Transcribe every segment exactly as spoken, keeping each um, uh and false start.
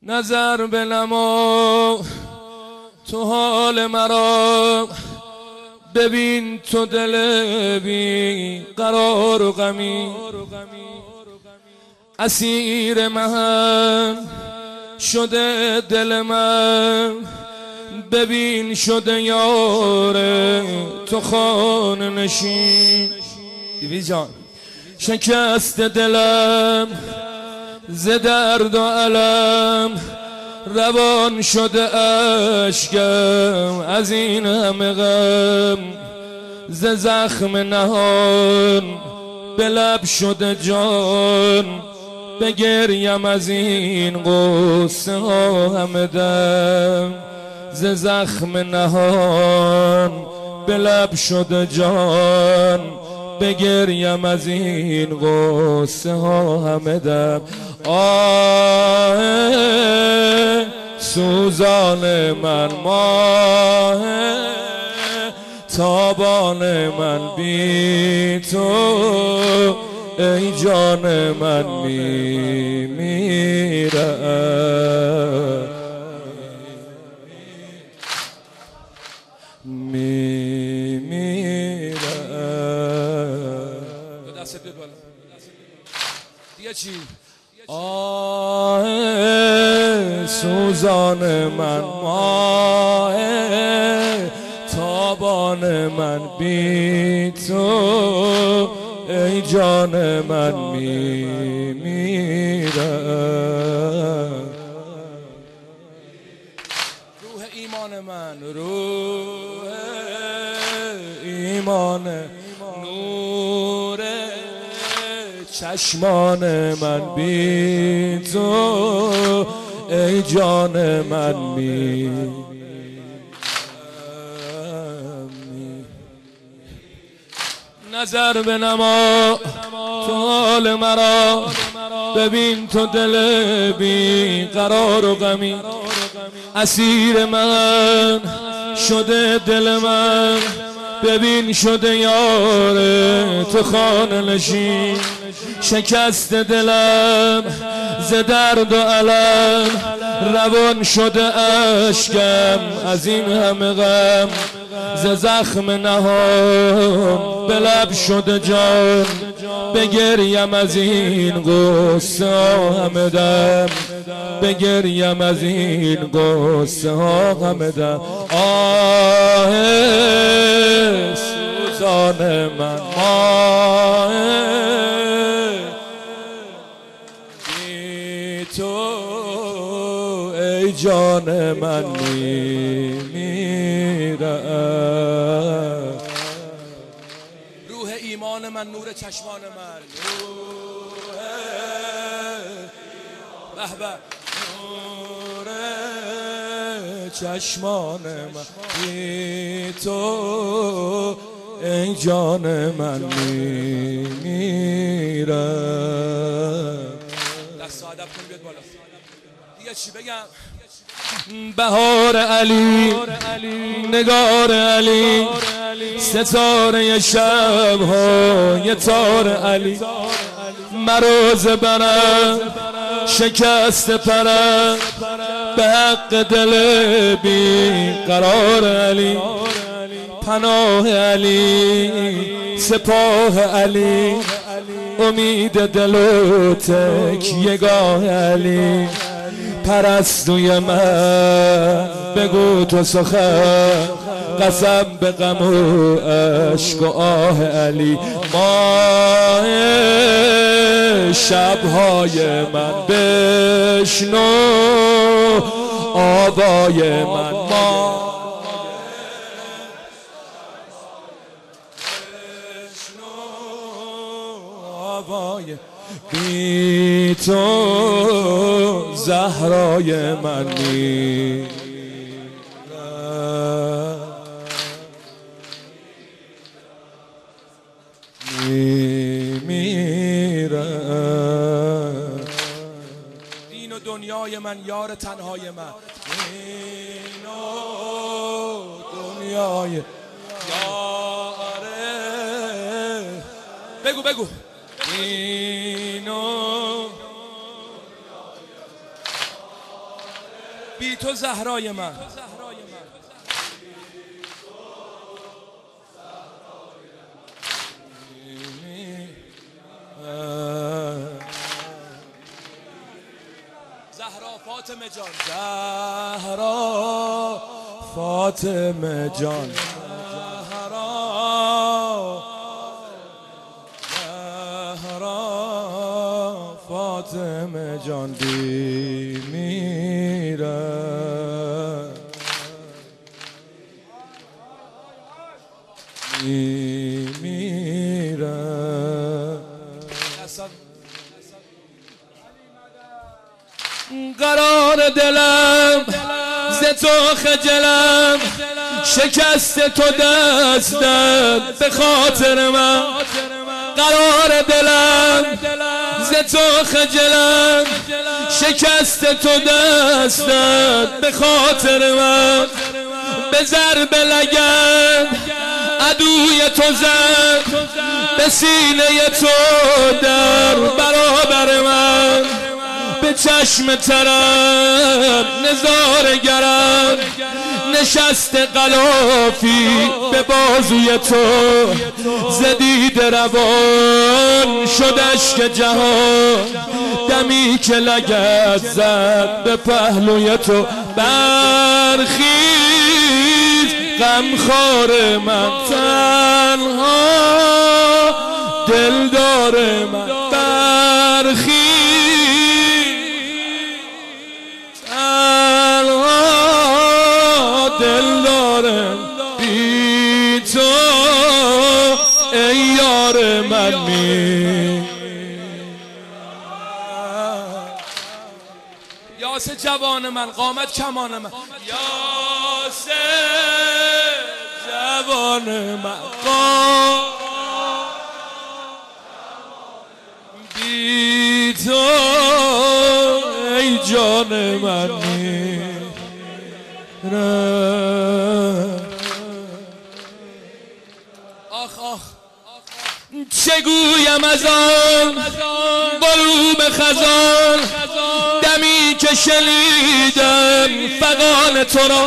نظر بنما تو حال مرا، ببین تو دل بی قرار و غمی، اسیر من شده دل من، ببین شده یار تو خانه نشین. دیوی جان شکست دلم ز درد و علم، روان شده اشکم از این همه غم، ز زخم نهان به لب شده جان، بگریم از این غصه ها همه دم، ز زخم نهان به لب شده جان، بگریم از این غصه ها همه دم. آه سوزان من، ماه تابان من بی تو، ای جان من می میرم، می میرم. دست بیاد بالا دیگه چی؟ آه سوزان من، ماه تابان من بی تو، ای جان من می میرم. روح ایمان من، روح ایمان، نور چشمان من بی تو، ای جان من می نظر بنما تو حال مرا، ببین تو دل بی قرار و غمی، اسیر من شده دل من، ببین شده یار تو خانه نشین. شکست دلم ز درد و علم، روان شده اشکم از این همه غم، ز زخم نهان به لب شده جان، بگریم از این غصه ها همه دم، بگریم از این غصه ها همه دم. آه سوزان من، ماه بی تو، ای جان من می میرم. روح ایمان من، نور چشمان من، روح به به نور چشمان من بی تو، ای جان من می میرم. دست ادب کن بیاد بالا دیگه چی بگم؟ بهار علی، نگار علی، ستاره شب‌های تار علی، مروز برم شکست پرم، به حق دل بی قرار علی، پناه علی، سپاه علی، امید دل و تکیه‌گاه علی، پرستوی من بگو تو سخن، قسم به غم و عشق و آه علی، ماه شبهای من بشنو آوای من، ماه بی تو زهرای من می میرم. دین و دنیای من، یار تنهای من، دین و دنیای یاره. بگو بگو دین و بی تو زهرای من. زهرا فاطمه جان، زهرا فاطمه جان، زهرا زهرا فاطمه جان دی میره دی میره. قرار دلم ز تو خجلم، شکست تو دستم به خاطر من. قرار دلم ز تو خجلم، شکست تو دستم به خاطر من. به ضرب لگن عدوی تو زد، به سینه تو در برابر من. به چشم ترم نظاره‌گرم، نشست غلافی به بازوی تو. زدید روان شد اشک جهان، دمی که لگد زد به پهلوی تو. برخیز غمخوار من، تنها دلدار من. برخیز دلدارم بی تو ای یار من. می یاس جوان من، قامت کمان من، یاس جوان من، قامت بی تو ای جان من. می آخ آخ چگویم از آن غروب خزان، دمی که شنیدم فغان تو را.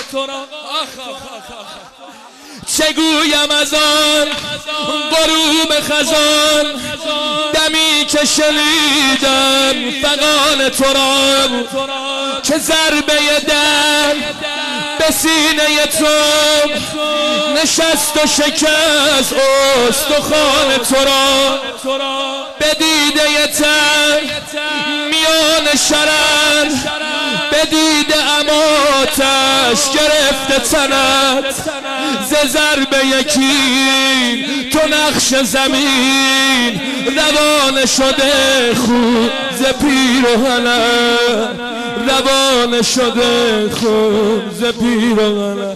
چگویم از آن غروب خزان، دمی که شنیدم فغان تو را. که ضربه دل به سینه تو نشست و شکست استخوان تو را. به دیده تن میان شرر، به دیده اماتش گرفته تنت. ز ضربه یکی تو نقش زمین، روان شده خون ز پیراهنت. روان شده خون ز پیراهنت.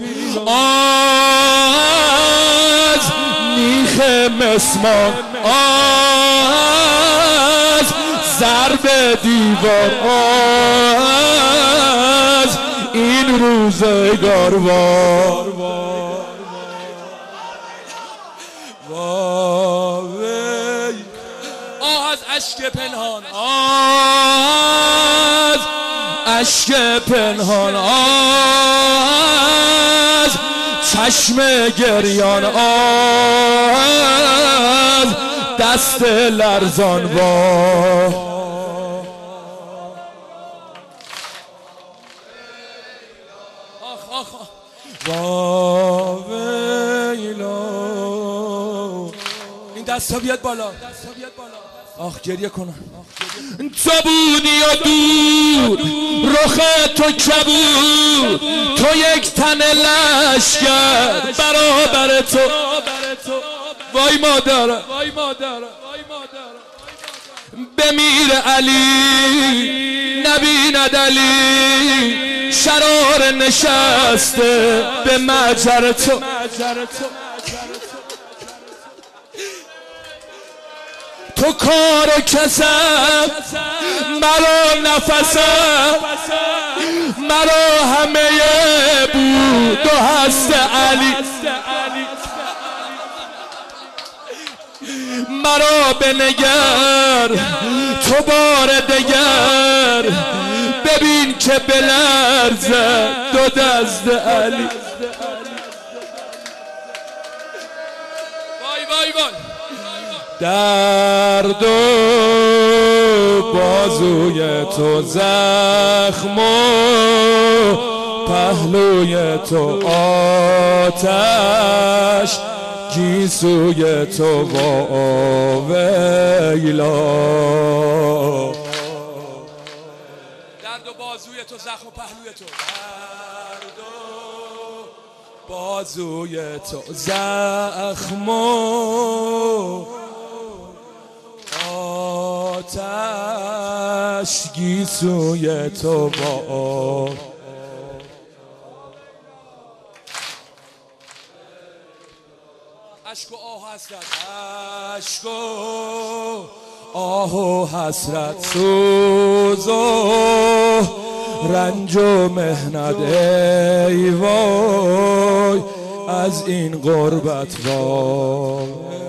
از میخ مسمار، از ضرب دیوار، از این روزگار وار وای. آه از اشک پنهان، آه از اشک پنهان، آه از چشم گریان، آه از دست لرزان. وای ویلا. این دستا بیاد بالا. آخ گریه کنم. تو بودی و دور رخ تو کبود، تو یک تن لشکر برابر تو. وای مادرم بمیر علی نبیند علی، شرار نشسته به مجر تو. تو کار و کسم مرا نفسم، مرا همه بود و هست علی. مرا بنگر تو بار دگر، به ببین که بلرزه دو دست علی. وای وای وای درد و بازوی تو زخم و پهلوی تو آتش گیسوی تو واویلا. درد و بازوی تو زخم و پهلوی تو درد و بازوی تو زخم و آتش گیسوی تو با عشق و آه حسرت عشق و آه و حسرت سوز و رنج و مهنت ای وای از این غربت وای.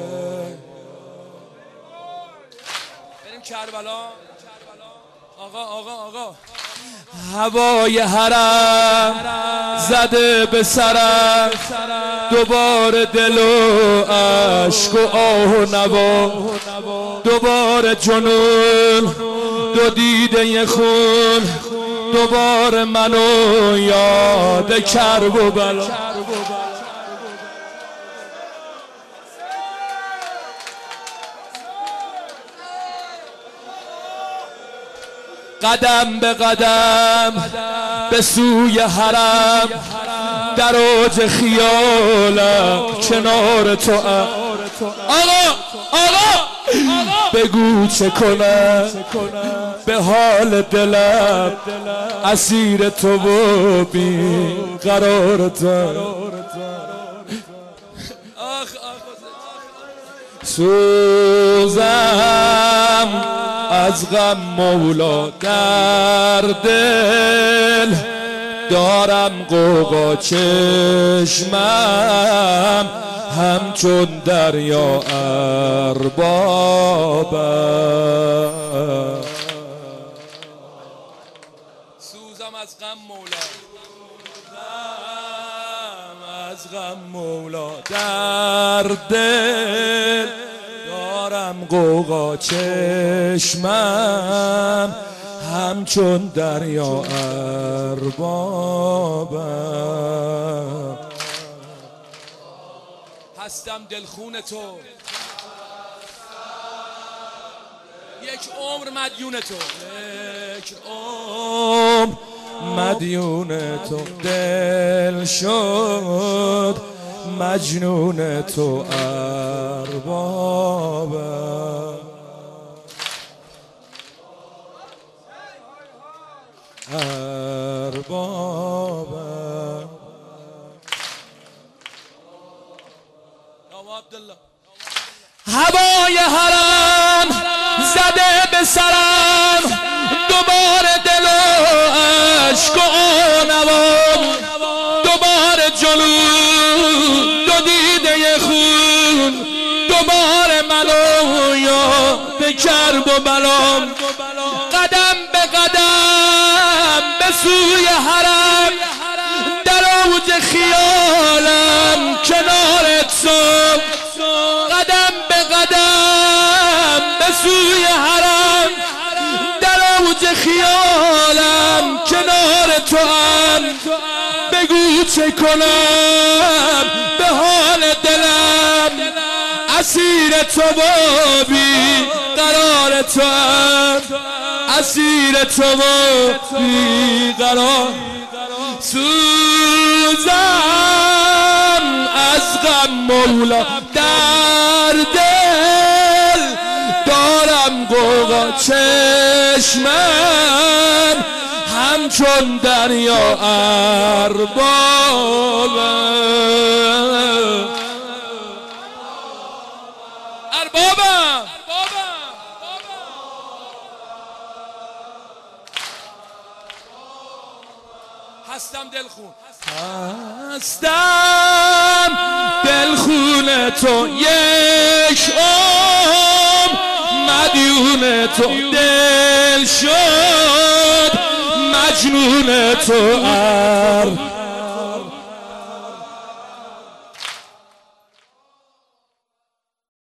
بریم کربلا. آقا آقا آقا هوای حرم زده به سرم دوباره دل و عشق و آه و نوا. دوباره جنون دو دیده خون دوباره منو یاد کرب و بلا. قدم به قدم به سوی حرم در اوج خیالم کنار تو ام. آقا آقا بگو چه کنم به حال دلم اسیر تو و بی قرار تو. سوزم از غم مولا در دل دارم قوقا چشمم همچون دریا اربابم. سوزم از غم مولا از غم مولا در دل دارم قوقا چشمم همچون دریا اربابم. هستم دلخون تو یک عمر مدیون تو یک عمر مدیون تو دل شد مجنون تو اربابم. اربابم هوای حرم زده به سرم دوباره دل و عشق و آنوام. دوباره جنون دو دیده خون دوباره منو یاد کرب و بلام. قدم به قدم به سوی حرم در اوج خیالم کنارت سم. قدم به قدم به سوی حرم در اوج خیالم کنار تو ام. بگو چه کنم به حال دلم اسیر تو و بی قرار تو ام. اسیر تو و بی قرار. سوزم از غم مولا در دل دارم قوقا چشمم همچون دریا اربابم. اربابم هستم دلخون هستم دلخون تو یک عمر مدیون تو دل شد مجنون تو ار